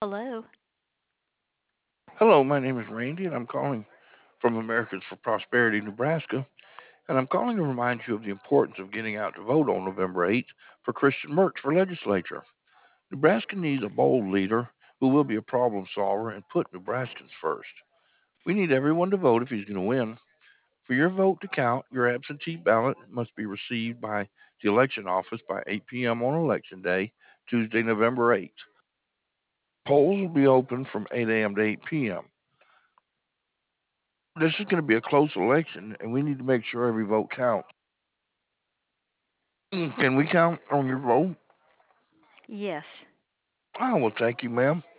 Hello. Hello, my name is Randy, and I'm calling from Americans for Prosperity, Nebraska. And I'm calling to remind you of the importance of getting out to vote on November 8th for Christian Mertz for legislature. Nebraska needs a bold leader who will be a problem solver and put Nebraskans first. We need everyone to vote if he's going to win. For your vote to count, your absentee ballot must be received by the election office by 8 p.m. on Election Day, Tuesday, November 8th. Polls will be open from 8 a.m. to 8 p.m. This is going to be a close election, and we need to make sure every vote counts. Can we count on your vote? Yes. Oh, well, thank you, ma'am.